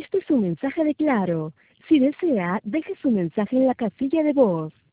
Este es un mensaje de Claro. Si desea, deje su mensaje en la casilla de voz.